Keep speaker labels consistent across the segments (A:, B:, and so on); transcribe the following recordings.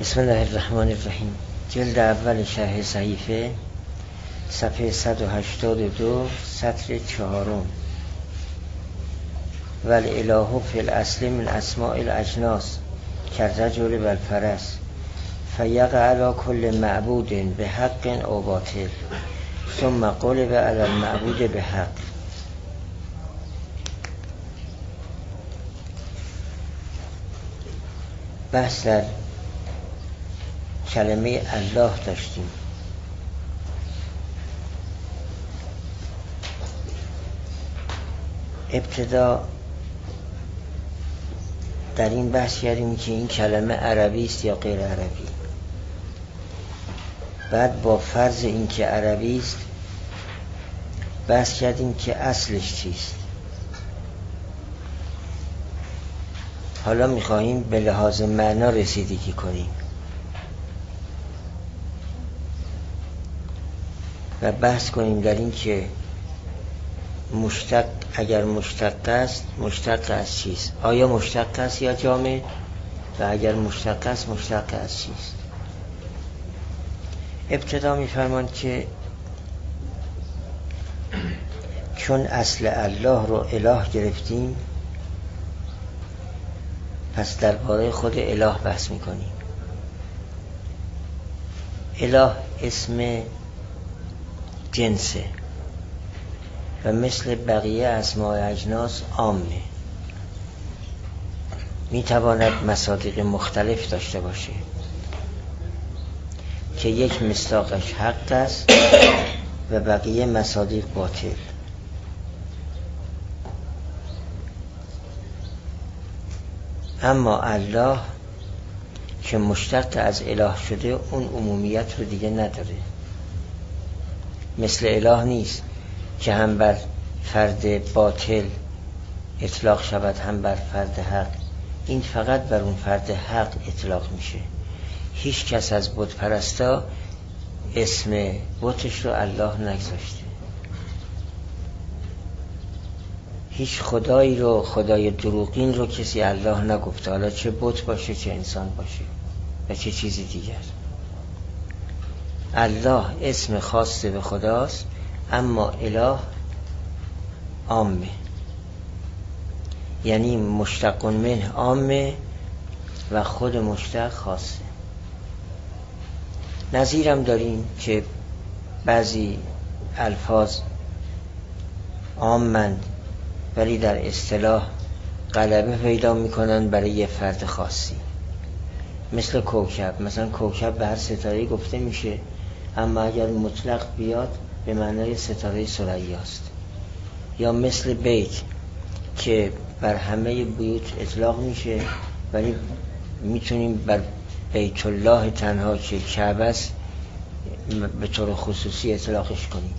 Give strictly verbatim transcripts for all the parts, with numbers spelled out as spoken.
A: بسم الله الرحمن الرحیم. جلد اول شرح صحیفه، صفحه صد و هشتاد و دو، سطر چهارم. والاله فی الاصل من اسماء الاجناس کالرجل والفرس فیقع علی کل معبود بحق او باطل ثم قلب علی المعبود بحق. بحث در کلمه الله داشتیم. ابتدا در این بحث کردیم که این کلمه عربی است یا غیر عربی. بعد با فرض این که عربی است بحث کردیم که اصلش چیست. حالا می‌خواهیم به لحاظ معنا رسیدگی کنیم و بحث کنیم در این که مشتق اگر مشتق است مشتق از چیست؟ آیا مشتق است یا جامد؟ و اگر مشتق است مشتق از چیست؟ ابتدا می‌فرماند که چون اصل الله رو اله گرفتیم پس درباره خود اله بحث می‌کنیم. اله اسم جنسه و مثل بقیه اسماء اجناس عامه، میتواند مصادیق مختلف داشته باشه که یک مصداقش حق است و بقیه مصادیق باطل. اما الله که مشتق از اله شده اون عمومیت رو دیگه نداره. مثل اله نیست که هم بر فرد باطل اطلاق شود هم بر فرد حق. این فقط بر اون فرد حق اطلاق میشه. هیچ کس از بت پرستا اسم بتش رو الله نگذاشته. هیچ خدایی رو، خدای دروغین رو کسی الله نگفته، حالا چه بت باشه چه انسان باشه و چه چیزی دیگر. الله اسم خاص به خداست اما اله عامه، یعنی مشتق منه عامه و خود مشتق خاصه. نظیرم داریم که بعضی الفاظ عامند ولی در اصطلاح غلبه پیدا میکنن برای یه فرد خاصی، مثل کوکب. مثلا کوکب به هر ستاره گفته میشه اما اگر مطلق بیاد به معنای ستاره ثریا است. یا مثل بیت که بر همه بیوت اطلاق میشه ولی میتونیم بر بیت الله تنها که کعبه است به طور خصوصی اطلاقش کنیم.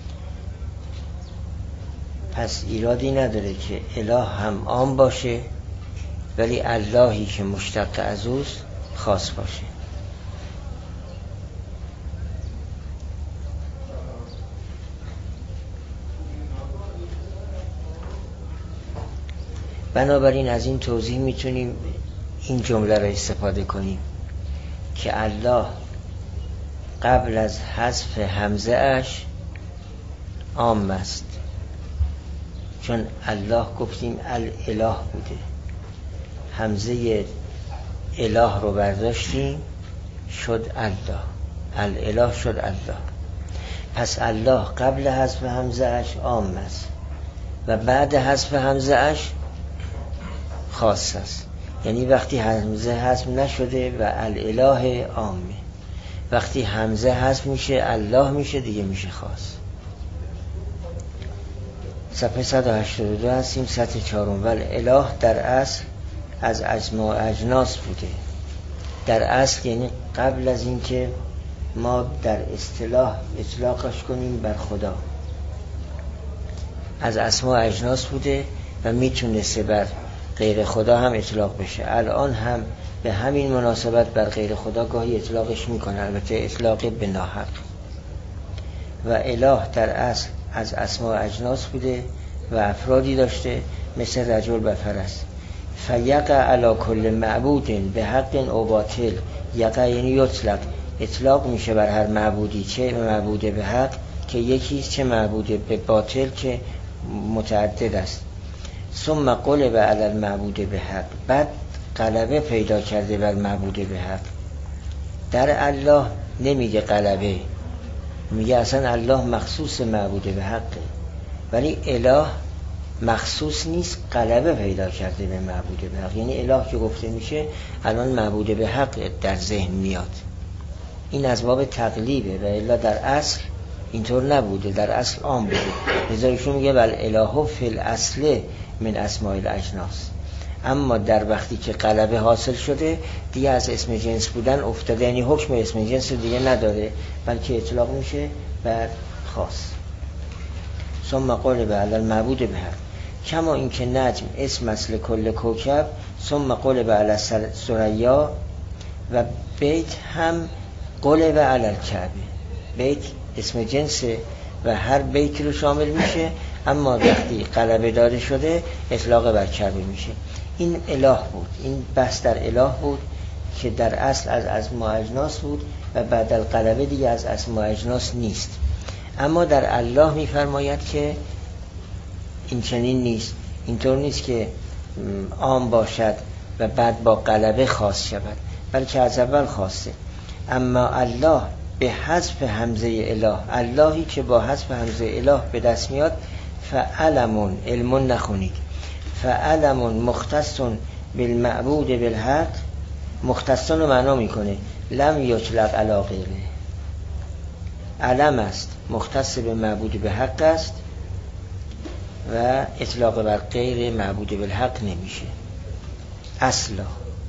A: پس ایرادی نداره که اله هم عام باشه ولی اللهی که مشتق از اوست خاص باشه. بنابراین از این توضیح میتونیم این جمله را استفاده کنیم که الله قبل از حذف همزه اش عام است، چون الله گفتیم الاله بوده، همزه اله رو برداشتیم شد الله، الاله شد الله. پس الله قبل حذف همزه اش عام است و بعد حذف همزه اش خاص است. یعنی وقتی همزه حذف نشده و الاله عامه، وقتی همزه حذف میشه الله میشه دیگه میشه خاص. صفحه صد و هشتاد و دو هستیم، سطر چهارم. والاله در اصل از اسماء اجناس بوده. در اصل یعنی قبل از اینکه ما در اصطلاح اطلاقش کنیم بر خدا، از اسماء اجناس بوده و میتونسته بر غیر خدا هم اطلاق بشه. الان هم به همین مناسبت بر غیر خدا گاهی اطلاقش میکنه، البته اطلاق به ناحق. و اله در اصل از اسماء اجناس بوده و افرادی داشته مثل رجل و فرس. فیقع علی کل معبود به حق او باطل. یقع یعنی یطلق، اطلاق میشه بر هر معبودی، چه معبود به حق که یکیست، چه معبود به باطل که متعدد است. ثم قلب علی المعبود به حق، بعد غلبه پیدا کرده بر معبود به حق. در الله نمیگه غلبه، میگه اصلا الله مخصوص معبود به حقه، ولی اله مخصوص نیست، غلبه پیدا کرده به معبود به حق. یعنی اله که گفته میشه الان معبود به حق در ذهن میاد. این از باب تقلیبه و الا در اصل اینطور نبوده، در اصل عام بوده. لذا ایشون میگه بل اله فی الاصل من اسماء الاجناس، اما در وقتی که غلبه حاصل شده دیگه از اسم جنس بودن افتاده، یعنی حکم اسم جنس دیگه نداره بلکه اطلاق میشه بر خاص. ثم قلب علی المعبود به حق، کما اینکه نجم اسم اصل کل کوکب، ثم قلب علی ثریا، و بیت هم قلب علی الکعبه. بیت اسم جنسه و هر بیت رو شامل میشه، اما وقتی غلبه داده شده اطلاق بر کعبه میشه. این اله بود، این بحث در اله بود که در اصل از اسماء اجناس بود و بعد الغلبه دیگه از اسماء اجناس نیست. اما در الله میفرماید که این چنین نیست، اینطور نیست که عام باشد و بعد با غلبه خاص شود، بلکه از اول خاصه. اما الله به حذف همزه اله، اللهی که با حذف همزه اله به دست میاد، فعلمون علمون نخونید، فعلمون مختص بالمعبود بالحق، مختصن رو معنا میکنه لم یطلق علی غیره، علم است مختص به معبود به حق است و اطلاق بر غیر معبود بالحق نمیشه. اصلا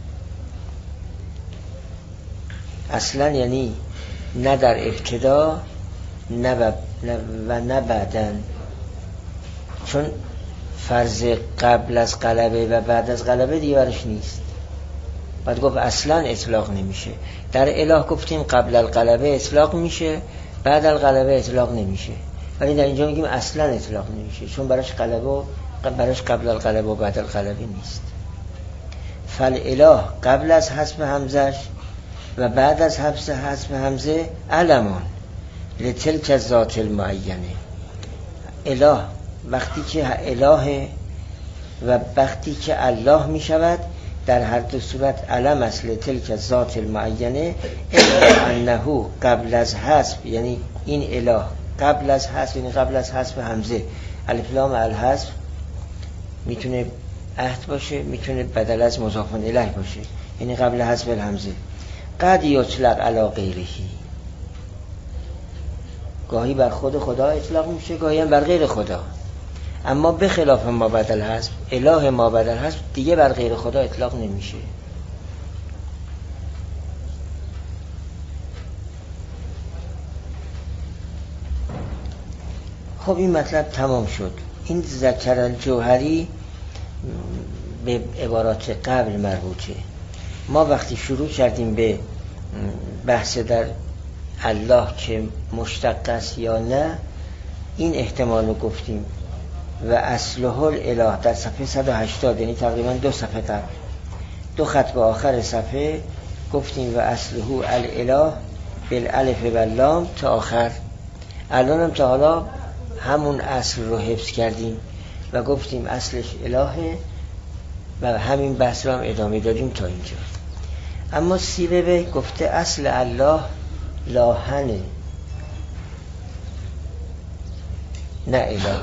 A: اصلا یعنی نه در ابتدا نه و نه بعدن، چون فرض قبل از غلبه و بعد از غلبه دیگه برش نیست. بعد گفت اصلا اطلاق نمیشه. در اله گفتیم قبل الغلبه اطلاق میشه، بعد الغلبه اطلاق نمیشه، ولی در اینجا میگیم اصلا اطلاق نمیشه، چون براش غلبه و براش قبل الغلبه و بعد الغلبه نیست. فالاله قبل از حذف همزش و بعد از حذف حذف همزه علمان لتلک ذات المعینه. اله وقتی که اله و وقتی که الله می شود در هر دو صورت علم است لتلک ذات المعینه، الا انه قبل از حذف، یعنی این اله قبل از حذف، یعنی قبل از حذف همزه، الف لام الحذف میتونه عهد باشه، میتونه بدل از مضاف الیه باشه، یعنی قبل حذف الهمزه. قد یطلق علی غیره، گاهی بر خود خدا اطلاق میشه، گاهی هم بر غیر خدا. اما به خلاف ما بدل حذف، اله ما بدل حذف دیگه بر غیر خدا اطلاق نمیشه. خب این مطلب تمام شد. این ذکر الجوهری به عبارات قبل مربوطه. ما وقتی شروع کردیم به بحث در الله که مشتق است یا نه، این احتمال رو گفتیم و اصله الاله در صفحه صد و هشتاد، یعنی تقریبا دو صفحه قبل، دو خط به آخر صفحه گفتیم و اصله الاله بالالف و اللام تا آخر. الان هم تا حالا همون اصل رو حفظ کردیم و گفتیم اصلش الهه و همین بحث رو هم ادامه دادیم تا اینجا. اما سیبوی گفته اصل الله لاهنه نه اله.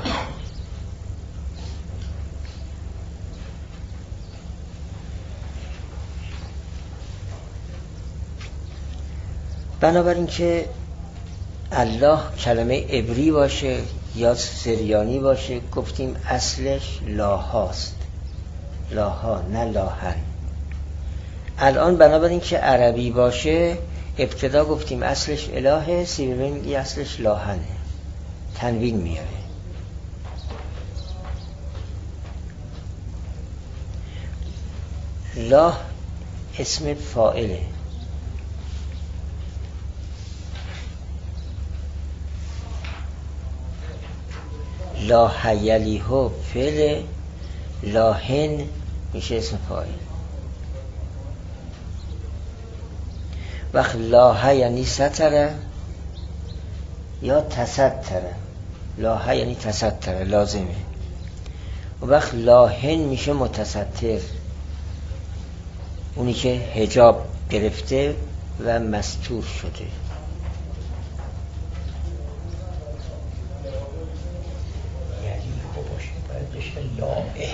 A: بنابراین که الله کلمه عبری باشه یا سریانی باشه، گفتیم اصلش لاهاست، لاها نه لاهن. الان بنابراین که عربی باشه، ابتدا گفتیم اصلش الهه، سیبوی میگه اصلش لاهنه، تنوین میاره. لاه اسم فاعله، لا حیلیهو فعل، لاهن میشه اسم فاعل. وقت لاح یعنی ستره یا تستره. لاح یعنی تستره لازمه. و وقت لاحن میشه متستر، اونی که حجاب گرفته و مستور شده.
B: یعنی خوب باشه باید بشه لاحه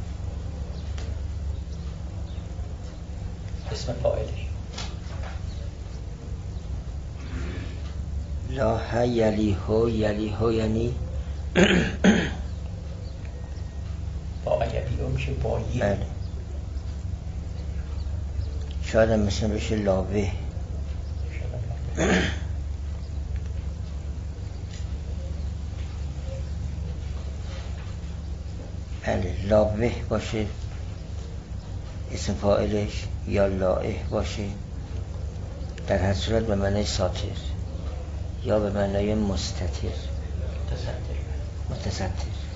B: اسم فاعلش.
A: لاح یلیهو، یلیهو یعنی
B: با یلیهو میشه با یه.
A: بله. شاید هم مثلا بشه لاوه. بله لاوه باشه اسم فاعلش، یا لائه باشه در هر صورت به معنی ساتر یا به معنی مستتر متستر.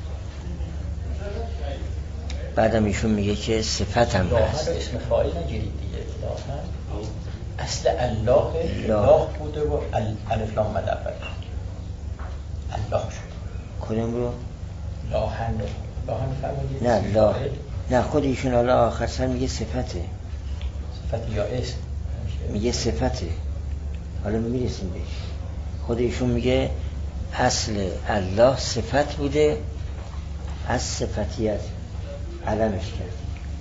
A: بعدم ایشون میگه که صفت هم هست.
B: لاحه رو اسم فاعل نگیرید دیگه. لاحه اصل الله لاح بوده و الف لام مد اول الله شد.
A: کدوم رو؟
B: لاحن رو لاحن فرمودید؟
A: نه لا نه خود ایشون حالا آخر سر میگه صفته.
B: صفت یا اسم
A: میگه صفته. حالا میرسیم بهش. خود ایشون میگه اصل الله صفت بوده، از صفتیت علمش کرد.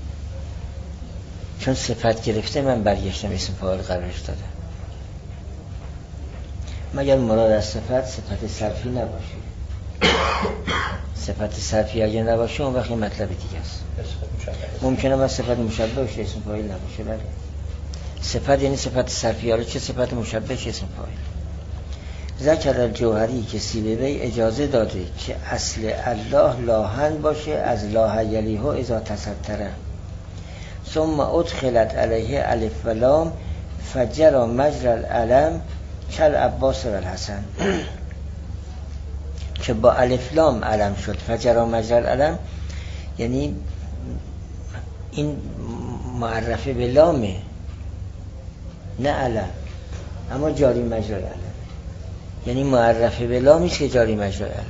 A: چون صفت گرفته من برگشتم اسم فاعل قرارش دادم. مگر مراد از صفت صفت صرفی نباشه. صفت صرفی اگه نباشه اون وقت مطلب دیگه است. ممکنه با صفت مشبه باشه اسم فاعل نباشه. بله صفت یعنی صفت صرفی. حالا چه صفت مشبه چه اسم فاعل. ذکر الجوهری که سیبوی اجازه داده که اصل الله لاحن باشه از لاح یلیه اذا تستره، ثم ادخلت علیه الف و لام فجر مجرى العلم کل عباس و الحسن. که با الف لام علم شد. فجر مجرى العلم یعنی این معرفه به لامه نه علم، اما جاری مجرى العلم یعنی معرفه به لامی که جاری مجرى العلم.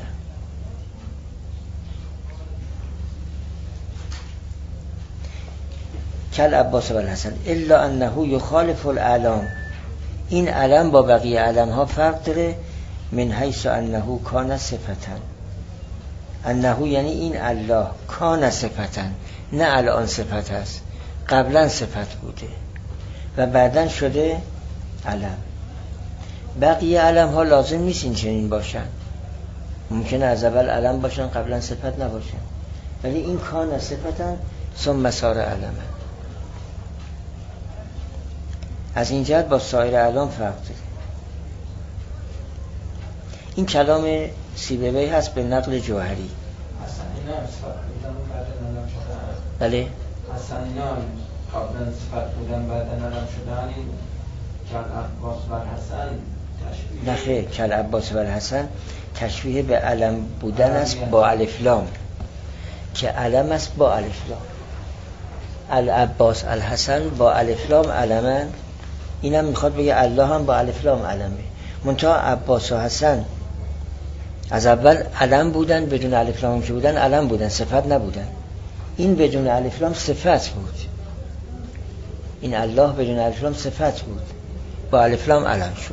A: کل عباس و الحسن الا انه یخالف الاعلام. این علم با بقیه علم ها فرق داره. من حیث انه کان صفتن. انه یعنی این الله کان صفتن، نه الان صفت است، قبلا صفت بوده و بعدن شده علم. بقیه علم ها لازم نیست این چنین باشن. ممکنه از اول علم باشن قبلا صفت نباشن، ولی این کان صفتن ثم صار علمن. از این جهت با سایر علام فرق داره. این کلام سیبوی هست به نقل جوهری. بله
C: اصلا اینا قبلا صفت بودن بعدن علم شدن. این کل عباس و الحسن تشبیه
A: نخیر کل عباس و الحسن تشبیه به علم بودن است با الف لام، که علم است با الف لام. العباس الحسن با الف لام علمن. اینم میخواد بگه الله هم با الف لام علمه. منتها عباس و حسن از اول علم بودن، بدون الف لام که بودن علم بودن، صفت نبودن. این بدون الف لام صفت بود. این الله بدون الف لام صفت بود، با الف لام علم شد.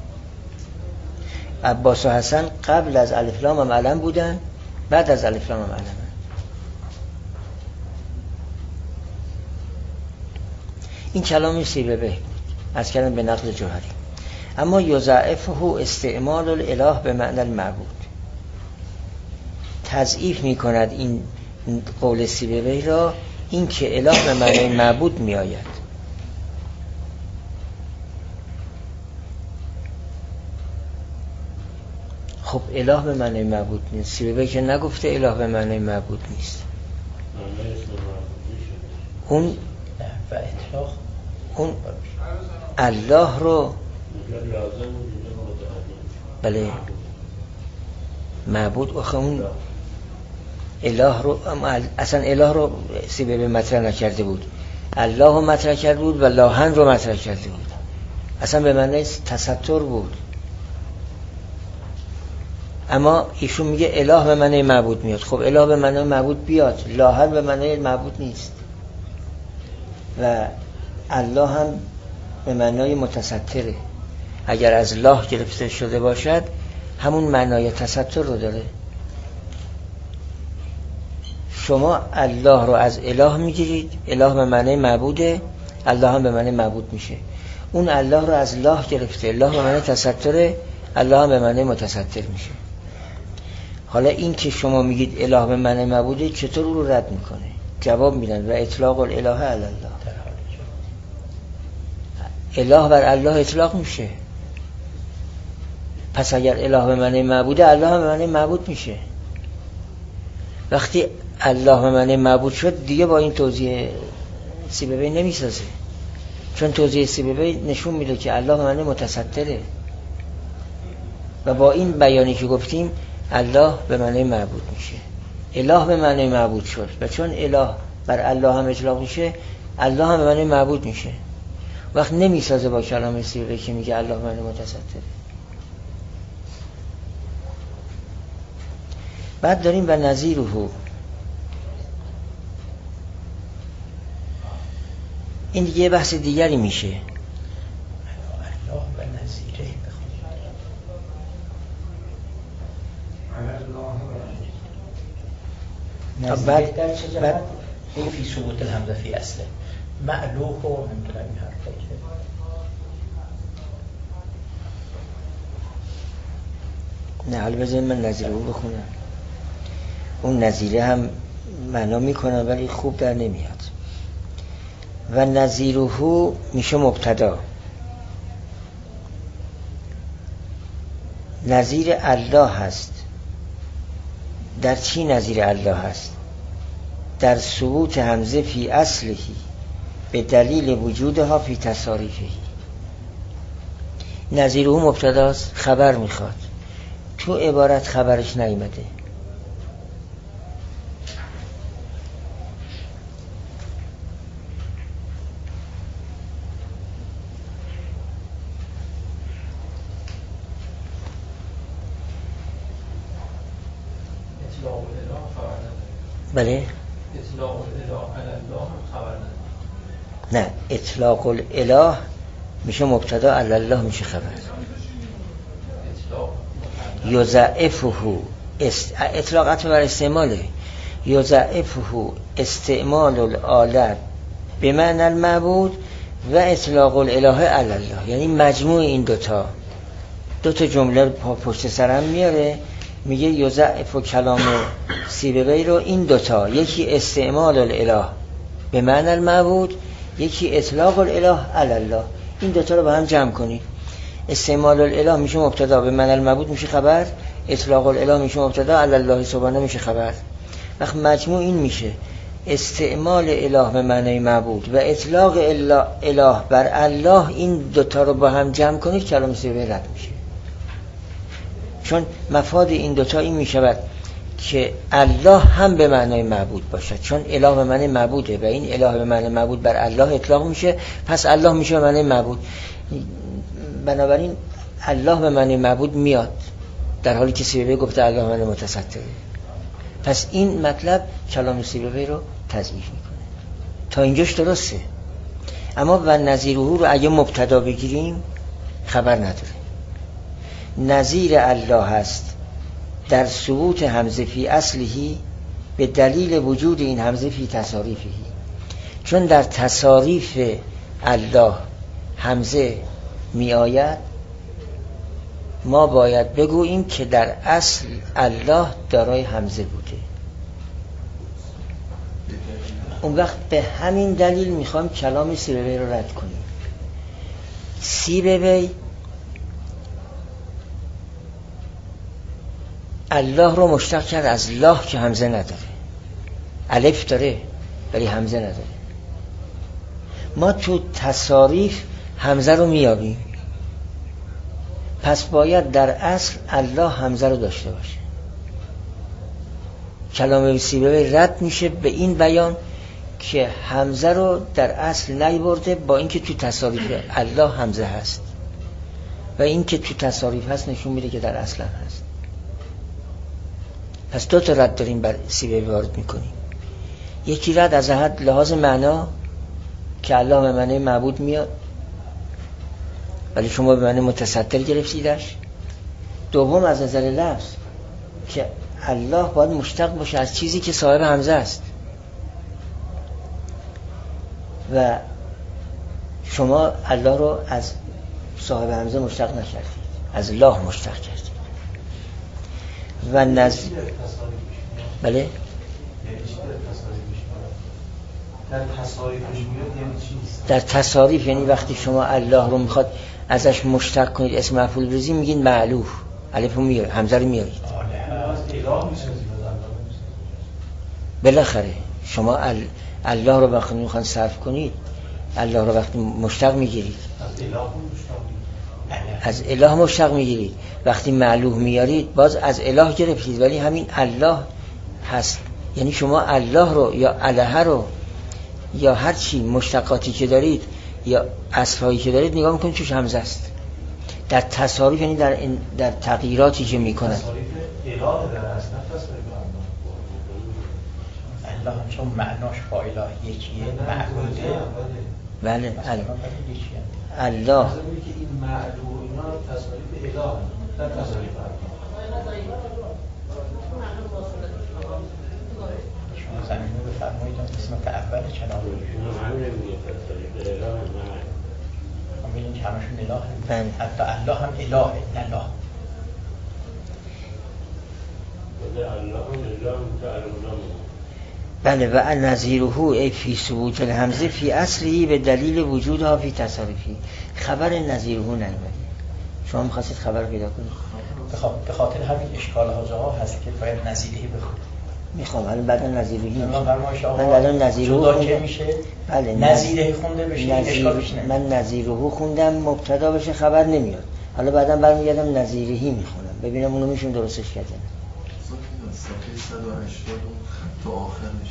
A: عباس و حسن قبل از الف لام هم علم بودن، بعد از الف لام هم علم. این کلام سیبوی از کلام به نقل جوهری. اما یضاعفه استعمال الاله به معنی المعبود. تضعیف می کند این قول سیبوی را این که اله به معنی معبود می آید. خب اله به معنی معبود نیست. سیبوی که نگفته اله به معنی معبود نیست. اون
B: و اطلاق
A: اون الله رو بله معبود. آخه اون اله رو اصلا اله رو سیبوی مطرح نکرده بود، الله رو مطرح کرده بود و لاهن رو مطرح کرده بود. اصلا به معنی تستر بود. اما ایشون میگه اله به معنی معبود میاد. خب اله به معنی معبود بیاد، لاهن به معنی معبود نیست و الله هم به معنای متستره. اگر از لاه گرفته شده باشد همون معنای تستر رو داره. شما الله رو از اله میگیرید، اله به معنی معبوده، الله هم به معنی معبود میشه. اون الله رو از لاه گرفته، الله به معنی تستره، الله هم به معنی متستر میشه. حالا این که شما میگید اله به معنی معبوده چطور او رو رد میکنه؟ جواب میدن و اطلاق الاله علی الله، اله بر الله اطلاق میشه. پس اگر اله به معنی معبوده، الله هم به معنی معبود میشه. وقتی الله به معنی معبود شد دیگه با این توضیح سیبوی نمیسازه، چون توضیح سیبوی نشون میده که الله به معنی متستره و با این بیانی که گفتیم الله به معنی معبود میشه. اله به معنی معبود شد و چون اله بر الله هم اطلاق میشه، الله هم به معنی معبود میشه. وقت نمیسازه با کلام سیبوی که میگه الله به معنی متستره. بعد داریم و نظیره، این دیگه یه بحث دیگری میشه.
B: الله و نظیره بخونید. نظیره در چه جهت؟ این فی ثبوت الحمزه فی اصله معلوح و نمیدونم این حرفا که
A: نه. حالا بذاریم من نظیره رو بخونم. اون نظیره هم معنا میکنه ولی خوب در نمیاد. و نظیره میشه مبتدا. نظیر الله هست. در چی نظیر الله هست؟ در ثبوت همزه فی اصلهی به دلیل وجودها فی تصاریفهی. نظیره مبتداست، خبر میخواد. تو عبارت خبرش نیامده. بله؟
C: اطلاق الاله علی الله خبر نداره.
A: نه، اطلاق الاله میشه مبتدا، علی الله میشه خبر. یضعفه است... اطلاق عطف بر استعماله. یضعفه استعمال الاله به معنی المعبود و اطلاق الاله علی الله، یعنی مجموع این دوتا دوتا جمله پشت سر هم میاره. میگه یضعف و کلام سیبوی رو این دوتا، یکی استعمال الاله به معنی المعبود، یکی اطلاق الاله علی الله، این دوتا رو با هم جمع کنید. استعمال الاله میشه مبتدا، به معنی المعبود میشه خبر، اطلاق الاله میشه مبتدا، علی الله سبحانه میشه خبر. وقت مجموع این میشه استعمال اله به معنی معبود و اطلاق اله بر الله. این دوتا رو با هم جمع کنید کلام سیبوی رد میشه. چون مفاد این دوتا این میشود که الله هم به معنای معبود باشد، چون اله به معنی معبوده و این اله به معنی معبود بر الله اطلاق میشه، پس الله میشه به معنی معبود. بنابراین الله به معنی معبود میاد در حالی که سیبوی گفته الله به معنی متستره. پس این مطلب کلام سیبوی رو تضعیف میکنه. تا اینجاش درسته. اما و نظیره رو اگه مبتدا بگیریم خبر نداره. نظیر الله هست در ثبوت همزه فی اصلهی به دلیل وجود این همزه فی تصاریفهی. چون در تصاریف الله همزه می آید، ما باید بگوییم که در اصل الله دارای همزه بوده. اون وقت به همین دلیل میخوام کلام سیبوی رو رد کنیم. سیبوی الله رو مشتق کرد از لا که همزه نداره، الف داره ولی همزه نداره. ما تو تصاریف همزه رو میابیم، پس باید در اصل الله همزه رو داشته باشه. کلام سیبوی رد میشه به این بیان که حمزه رو در اصل نیورده، با اینکه تو تصاریف الله حمزه هست و این که تو تصاریف هست نشون میده که در اصل هم هست. پس دو تا رد داریم بر سیبوی وارد میکنیم. یکی رد از حد لحاظ معنا که الله به معنی معبود میاد ولی شما به معنی متصدر گرفتیدش. دوم از نظر لفظ که الله باید مشتق باشه از چیزی که صاحب حمزه است و شما الله رو از صاحب حمزه مشتق نکردید، از الله مشتق کردید. و نز بله
D: در تصاریفش میاد یعنی چی؟
A: در تصاریف یعنی وقتی شما الله رو میخواد ازش مشتق کنید اسم مفعول بریزید میگین معلوف، الف رو میارید، حمزه رو میارید.
D: اله میشه
A: بالاخره شما الله رو وقتی میخوان صرف کنید الله رو وقتی مشتق میگیرید از اله مشتق میگیرید. وقتی معلوف میارید باز از اله گرفتید ولی همین الله هست. یعنی شما الله رو یا اله رو یا هر چی مشتقاتی که دارید یا اصفایی که دارید نگاه میکنید چوش حمزه است. در تصاریف یعنی در این در تغییراتی که میکنن
D: تصاریف اله در اصل تصاریف
B: الله هم چون معناش با اله یکیه معبوده.
A: بله الله
D: الله که این معلوم اینا تصاریف اله در تصاریف
B: زمینه بفرمایید قسمت اول چنان هم بینید که همشون اله هم حتی الله هم اله الله
A: بله. و نظیره ای فی ثبوت الحمزه فی اصلی به دلیل وجودها فی تصاریفی. خبر نظیره نیامده. شما می‌خواستید خبر پیدا کنید
B: به خاطر همین اشکال ها هست که باید نظیرهی بخونید.
A: میخوام الان بعدا نظیرهی میشه.
B: من
A: الان نظیرهو
B: که میشه
A: بله
B: نظیرهی خونده بشه اشکال بشه.
A: من نظیرهو خوندم مبتدا بشه خبر نمیاد. حالا بعدا برمیگردم نظیرهی میخونم ببینم اونو میشون درستش کردن.
E: صفحه صد و هشتاد تا آخرش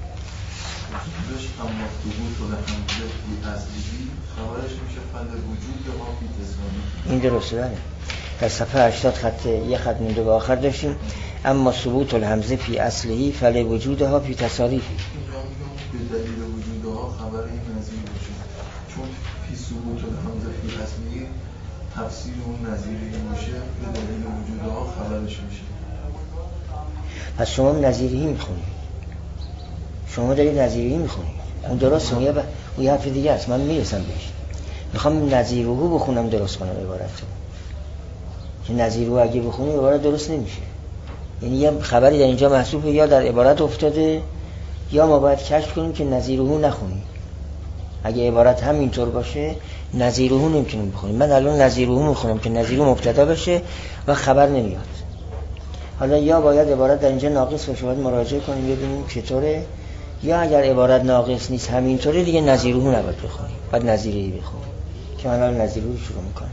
E: وجودش اما ثبوت و حمزه فی اصلی خبرش میشه فل وجود ها فی تصاریفی.
A: این درسته بله. در صفحه هشتاد خط یه خط مونده به آخر داشتیم اما ثبوت الحمزه فی اصلی فل وجودها فی تصاریفی.
E: اینجا میگم به دلیل وجودها خبر این نظیر باشه چون فی ثبوت الحمزه فی اصلی تفسیر اون نظیری باشه به دلیل وجودها خبرش میشه.
A: پس شما نظیری میخونید شما دارید نظیری میخونید اون درست اون یه ب... اون یه حرف دیگه است. من میرسم بهش میخوام نظیرهو بخونم درست کنم عبارت رو که نظیرهو اگه بخونیم عبارت درست نمیشه. یعنی یه خبری در اینجا محسوبه یا در عبارت افتاده یا ما باید کشف کنیم که نظیرهو نخونیم. اگه عبارت همینطور باشه نظیرهو نمیتونیم بخونیم. من الان نظیرهو میخونم که نظیرهو مبتدا بشه و خبر نمیاد. حالا یا باید عبارت در اینجا ناقص باشه باید مراجعه کنیم ببینیم چطوره یا اگر عبارت ناقص نیست همینطوره دیگه نظیرهو نباید بخونیم باید نظیرهی بخونیم که من الان نظیرهو شروع میکنم.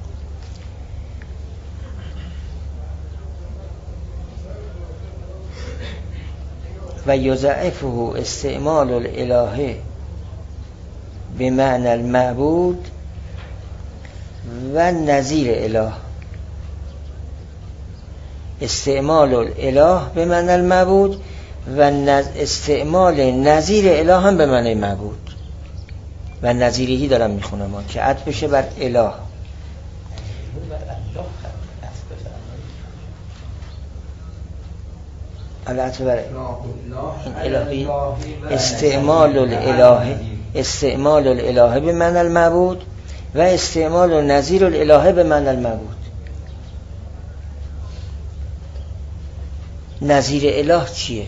A: و یضعفه استعمال الالهه به معنی المعبود و نظیر اله. استعمال الاله به معنی المعبود و استعمال نظیر اله هم به معنی معبود و نظیرهی دارم میخونم ها که عطف بشه بر اله. العطف بر الهی استعمال الاله استعمال الاله به معنی المعبود و استعمال نظیر الاله به معنی المعبود. نظیر اله چیه؟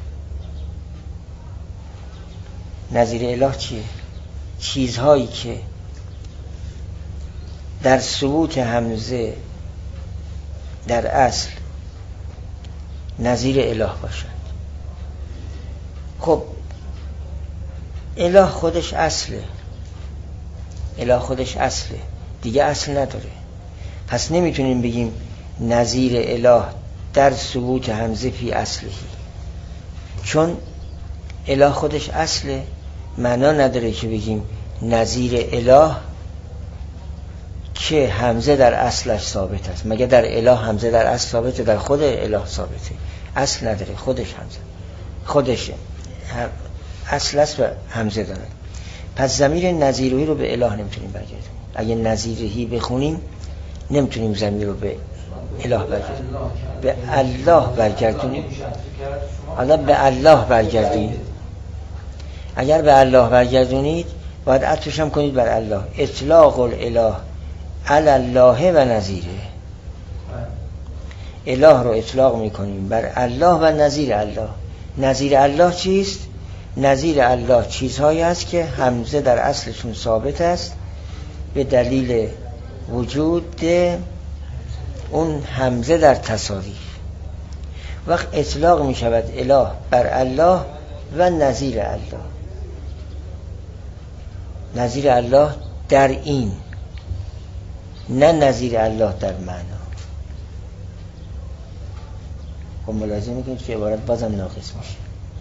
A: نظیر اله چیه؟ چیزهایی که در ثبوت حمزه در اصل نظیر اله باشند. خب اله خودش اصله اله خودش اصله دیگه اصل نداره. پس نمیتونیم بگیم نظیر اله در ثبوت حمزه فی اصلهی. چون اله خودش اصله، معنا نداره که بگیم نظیر اله که همزه در اصلش ثابت است. مگه در اله همزه در اصل ثابته؟ در خود اله ثابته، اصل نداره، خودش همزه خودشه هم اصل است و همزه داره. پس ضمیر نظیرهی رو به اله نمیتونیم برگردیم. اگه نظیرهی بخونیم نمیتونیم ضمیر رو به اله برگردیم، به الله برگردونیم. حالا به الله برگردونید، اگر به الله برگردونید باید عطفش هم کنید بر الله. اطلاق الاله علی الله و نظیره، اله رو اطلاق میکنیم بر الله و نظیر الله. نظیر الله چیست؟ نظیر الله چیزهایی است که همزه در اصلشون ثابت است به دلیل وجود اون همزه در تصاریف. وقت اطلاق می شود اله بر الله و نظیر الله. نظیر الله در این، نه نظیر الله در معنا. خب ملاحظه میکنید که عبارت بازم ناقص میشه.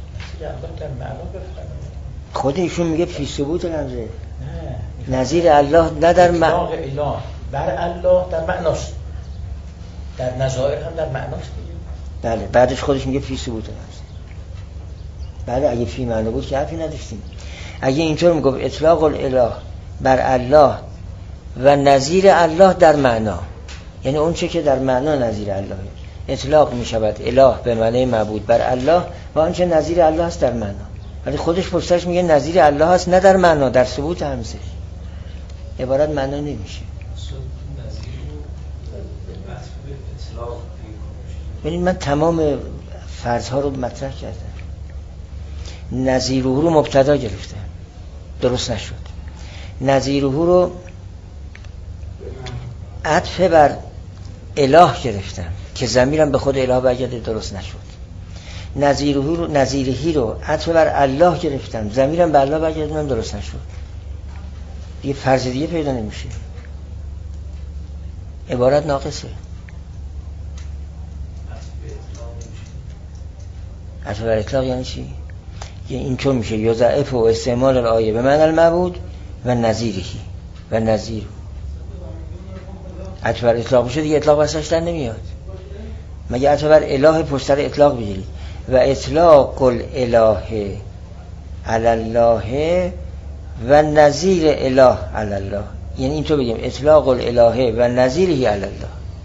A: خود ایشون میگه فی ثبوت الامره، نظیر الله نه در معنا.
B: اطلاق اله بر الله در معناست، در نظائر هم در معناست.
A: بله بعدش خودش میگه فی ثبوت الامره. بله اگه فی معنا بود که حرفی نداشتیم. اگه اینطور میگفت اطلاق الاله بر الله و نظیر الله در معنا، یعنی اون چه که در معنا نظیر الله اطلاق میشود اله به معنی معبود بر الله و اون چه نظیر الله است در معنا، ولی خودش پشتش میگه نظیر الله است نه در معنا، در ثبوت همزه. عبارت معنا نمیشه. ببینید من تمام فرضها رو مطرح کردم. نظیره رو مبتدا گرفتم، درست نشد. نظیره رو عطف بر اله گرفتم که ضمیرم به خود اله برگرده، درست نشد. نظیره رو نظیرهی رو عطف بر الله گرفتم، ضمیرم به الله برگردونم، درست نشد. یه فرض دیگه پیدا نمیشه. عبارت ناقصه. عطف بر اطلاق یعنی چی؟ یعنی اینطور میشه یضعف و استعمال الآیه به معنی المعبود و نظیرهی و نظیر. عطف بر اطلاق بشه دیگه اطلاق بسش در نمیاد. مگه عطف بر اله پشت سر اطلاق بگیرید و اطلاق الاله علی الله و نظیر اله علی الله، یعنی اینطور بگیم اطلاق الاله و نظیره علی الله.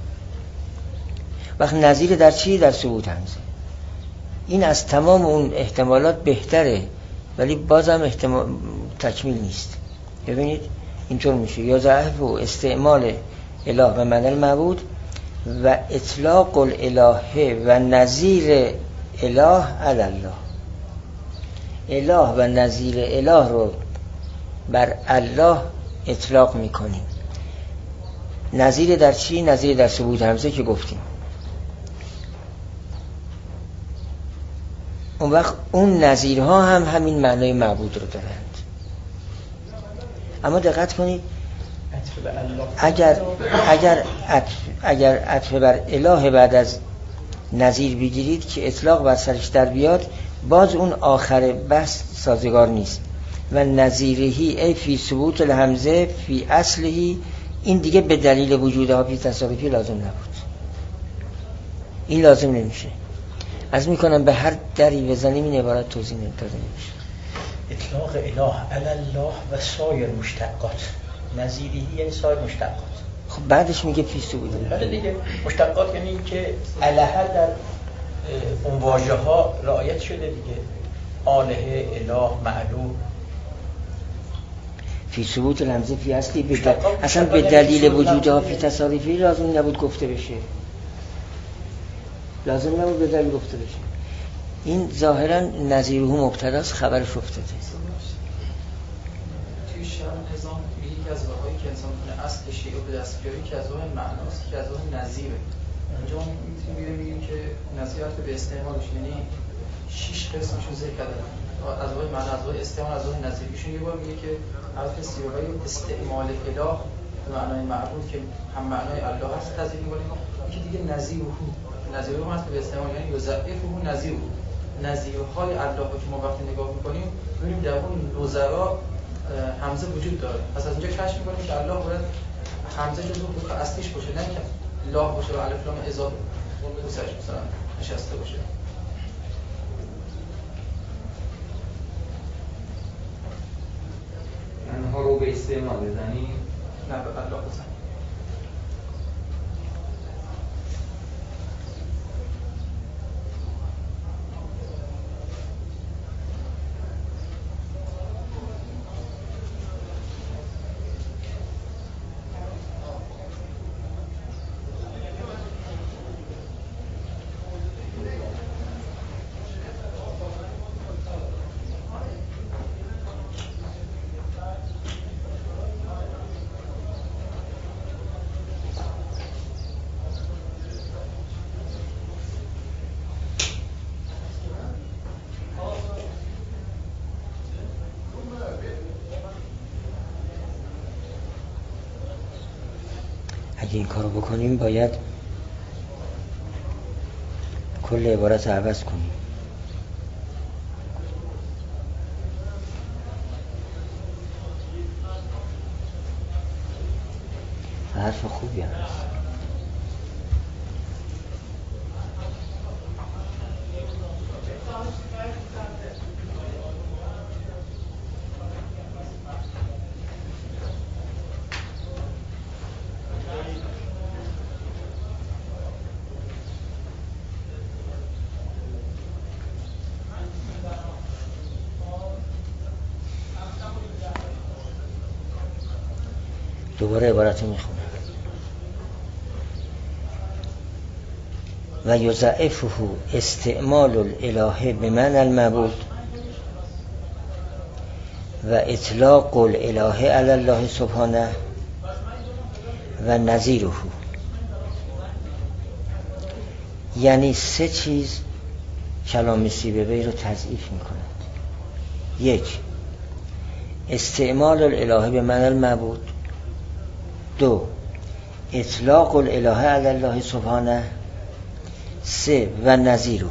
A: وقت نظیر در چی؟ در ثبوت همزه. این از تمام اون احتمالات بهتره، ولی بازم احتمال تکمیل نیست. ببینید اینطور میشه یا ضعف و استعمال اله و معنی المعبود و اطلاق الاله و نظیر اله علی الله. اله و نظیر اله رو بر الله اطلاق میکنیم. نظیر در چی؟ نظیر در ثبوت همزه که گفتیم. اون وقت اون نظیرها هم همین معنای معبود رو دارند. اما دقت کنید اگر اگر عطف اگر عطف بر اله بعد از نظیر بگیرید که اطلاق بر سرش در بیاد، باز اون آخر بحث سازگار نیست. و نظیرهی ای فی ثبوت الهمزه فی اصلهی، این دیگه به دلیل وجودها فی تصارفی لازم نبود. این لازم نمیشه. از میکنم به هر دری بزنیم این عبارت توضیح داده نمیشه.
B: اطلاق اله علی الله و سایر مشتقات، نظیرهی یعنی سایر مشتقات.
A: خب بعدش میگه فی ثبوت.
B: بله دیگه مشتقات یعنی که الها در اون واژه ها رعایت شده دیگه. آله، اله، معلوم.
A: فی ثبوت الهمزه فی اصلی بده. اصلا به دلیل وجودها فی تصاریفی لازم نبود گفته بشه. لازم نبود به دلیل گفته بشه. این ظاهرا نظیره مبتداست، خبرش افتاده.
F: توی شرح نظام یکی از واژه‌هایی که انسان کنه اصل شیء و به دست بیاره که از راه معناست که از راه نظیره. اینجا میتونیم بگیم که نظیر به استعمالش، یعنی شش قسمشو ذکر کرده. از راه معنا، از راه استعمال، از راه نظیر. ایشون یه بار میگه که حرف سیاقای استعمال اله به معنای معبود که هم معنای الله هست تذکر می‌کنیم. یکی دیگه نظیره، نظیره هم هست به استعمال، یعنی یضعفه نظیره. نظیرهای الله رو که ما وقتی نگاه میکنیم میبینیم در اون نظرا همزه وجود داره. پس از اینجا کشف میکنیم که الله باید همزه جزو حروف اصلیش باشه، نه که لام باشه و الف لام اضافه روسش مثلا نشسته باشه.
C: انها رو به استعمال بزنیم؟
F: نه به الله بزنیم.
A: اگه این کارو بکنیم باید کل عبارت رو عوض کنیم. حرف خوبی هست. دوباره عبارت رو میخونم. و یضعفه استعمال الالهه بمعنى المعبود و اطلاق الالهه علی الله سبحانه و نظیره. یعنی سه چیز کلام سیبوی رو تضعیف میکنه. یک، استعمال الالهه بمعنى المعبود. دو، اطلاق الالهه علی الله سبحانه. سه، و نظیره.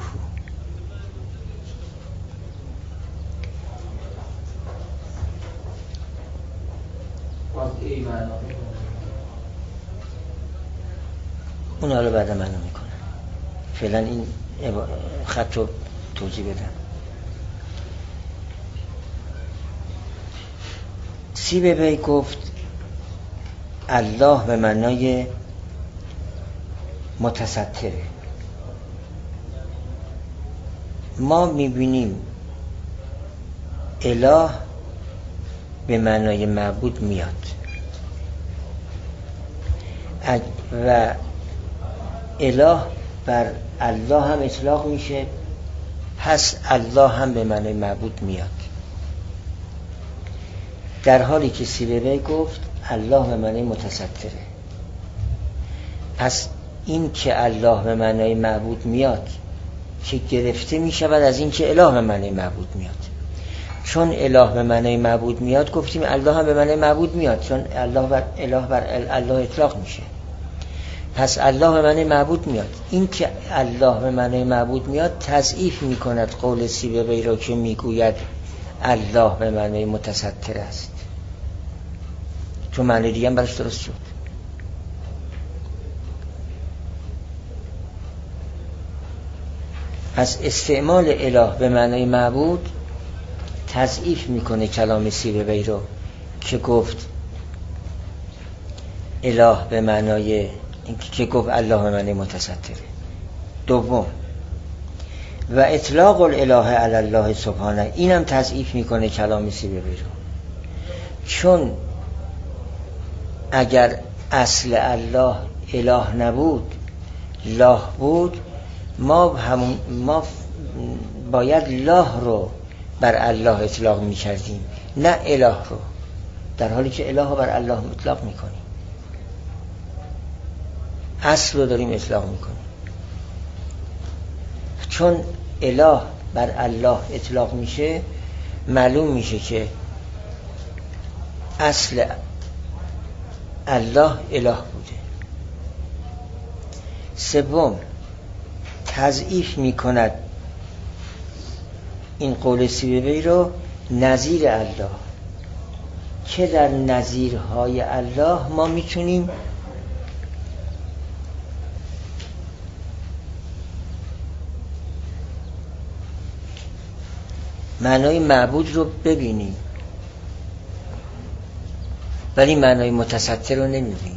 A: اون حالا بعد معنا میکنه. فعلا این خط رو توضیح بدم. سیبوی گفت الله به معنای متستره. ما میبینیم اله به معنای معبود میاد و اله بر الله هم اطلاق میشه، پس الله هم به معنای معبود میاد. در حالی که سیبوی گفت الله به معنای متستره. پس این که الله به معنای معبود میاد که گرفته میشود از این که اله به معنای معبود میاد. چون اله به معنای معبود میاد گفتیم الله هم به معنای معبود میاد، چون الله بر اله بر الله اطلاق میشه. پس الله به معنای معبود میاد. این که الله به معنای معبود میاد تضعیف میکند قول سیبوی را که میگوید الله به معنای متستر است، چون معنی دیگه هم برش درست شد. پس استعمال اله به معنای معبود تضعیف میکنه کلام سیبوی رو که گفت اله به معنای که گفت الله به معنای متستره. دوم، و اطلاق الالهه علی الله سبحانه، اینم تضعیف میکنه کلام سیبوی رو، چون اگر اصل الله اله نبود له بود، ما همون ما باید له رو بر الله اطلاق میکردیم نه اله رو، در حالی که اله رو بر الله اطلاق میکنیم. اصل رو داریم اطلاق میکنیم. چون اله بر الله اطلاق میشه معلوم میشه که اصل الله اله بوده. سوم، تضعیف میکند این قول سیبوی رو نظیر الله، که در نظیرهای الله ما میتونیم معنای معبود رو ببینیم ولی معنای متستر رو نمیبینیم.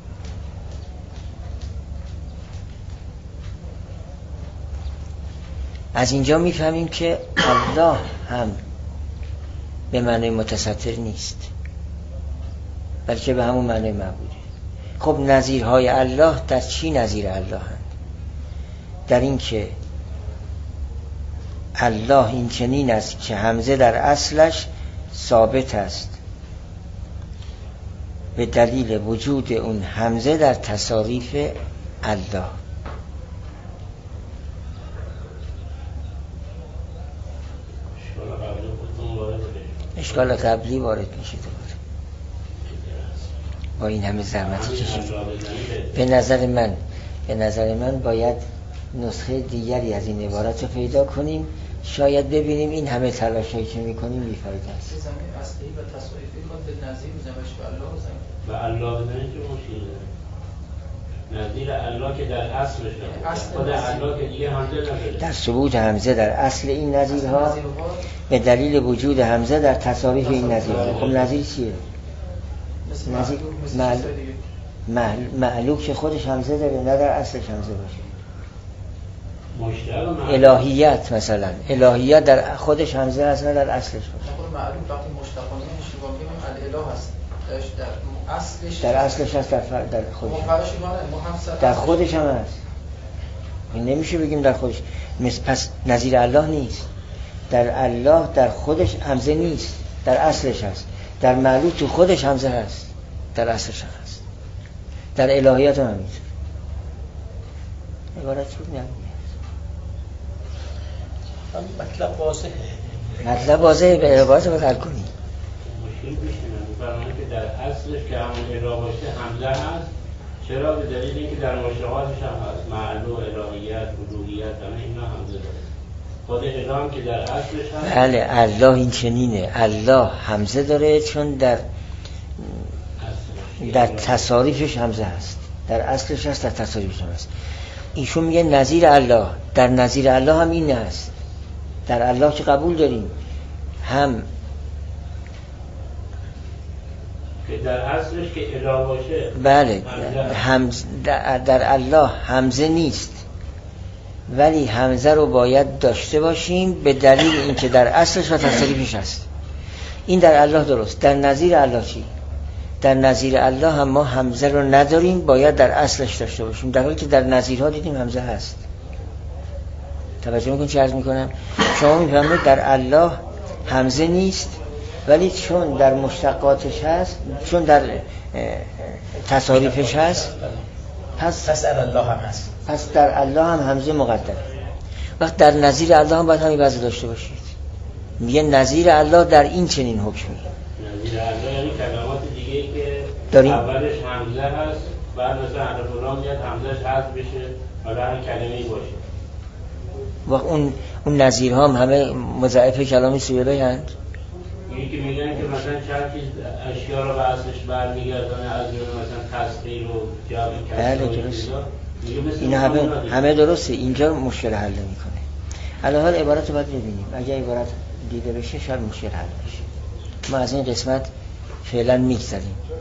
A: از اینجا میفهمیم که الله هم به معنای متستر نیست بلکه به همون معنای معبوده. خب نظیرهای الله در چی نظیر الله هست؟ در این که الله این چنین است که همزه در اصلش ثابت است به دلیل وجود اون همزه در تصاریف الله. اشکال قبلی وارد میشه دوباره با این همه زحمتی کشید. به نظر من به نظر من باید نسخه دیگری از این عبارت رو پیدا کنیم، شاید ببینیم این همه تلاشایی که میکنیم بی‌فایده است.
F: زمین اصلی و تصاریفی کن به نظیر میزنش به الله بزنیم
G: و الله بزنید که مشکل نظیر الله که در اصلش هست، خود الله که دیگه همزه نداره.
A: در ثبوت همزه در اصل این نظیرها به دلیل وجود همزه در تصاریف این نظیرها. خب نظیر چیه؟ نظیر معلوک که خودش همزه داره نه در اصلش همزه باشه. الهیت مثلا الهیت در خودش همزه هست نه در اصلش باشه.
F: معلوم وقتی مشتقانه نشون میگیم الاله هست در اصلش
A: در اصلش هست در در خودش در خودش هم هست. این نمیشه بگیم در خودش. پس نظیر الله نیست. در الله در خودش همزه نیست، در اصلش هست. در معلوم تو خودش همزه هست، در اصلش هم هست. در الهیت هم همینطور. عبارت خوب نمیگه.
B: مطلب واضحه.
A: مطلب واضحه، به عبارت رو حل کنی.
G: مشکل پیش میاد. فرمانه که در اصلش که همون اله باشه همزه هست، چرا؟ به دلیل اینکه در مشتقاتش هم هست. معلوم، الهیت، الوهیت، همه اینا همزه داره. خود اله هم که در اصلش هست.
A: بله، الله این چنینه. الله همزه داره چون در در تصاریفش همزه هست. در اصلش هست، در تصاریفش هم هست. ایشون میگه نظیر الله. در نظیر الله هم این هست. در الله که قبول داریم هم
G: که در اصلش که اله باشه.
A: بله هم در, در الله همزه نیست ولی همزه رو باید داشته باشیم به دلیل اینکه در اصلش و تصریفش هست. این در الله درست. در نظیر الله چی؟ در نظیر الله هم ما همزه رو نداریم، باید در اصلش داشته باشیم، در حالی که در نظیرها دیدیم همزه هست. توجه میکنید چه عرض میکنم؟ شما میفهمید در الله همزه نیست ولی چون در مشتقاتش هست، چون در تصاریفش هست، پس
B: پس در الله هم هست.
A: پس در الله هم همزه مقدره. وقت در نظیر الله هم باید همین وضع داشته باشید. میگه نظیر الله در این چنین حکمی.
G: نظیر الله یعنی کلمات دیگه ای که
A: داریم.
G: اولش همزه هست، بعد مثلا حرف را میاد همزهش حذف بشه، حالا هر کلمه‌ای باشه.
A: و اون اون نظیرها هم همه مضاعف کلامی سیبوی هستند.
G: اینی که میگن که مثلا چند چیز اشیا رو به اصلش برمیگردونه، از جمله مثلا تصغیر و جمع کسر و اینا.
A: اینا همه همه درسته. اینجا مشکل حل نمی‌کنه. الان عبارت رو باید ببینیم. اگه عبارت دیده بشه شاید مشکل حل بشه. ما از این قسمت فعلا میگذریم.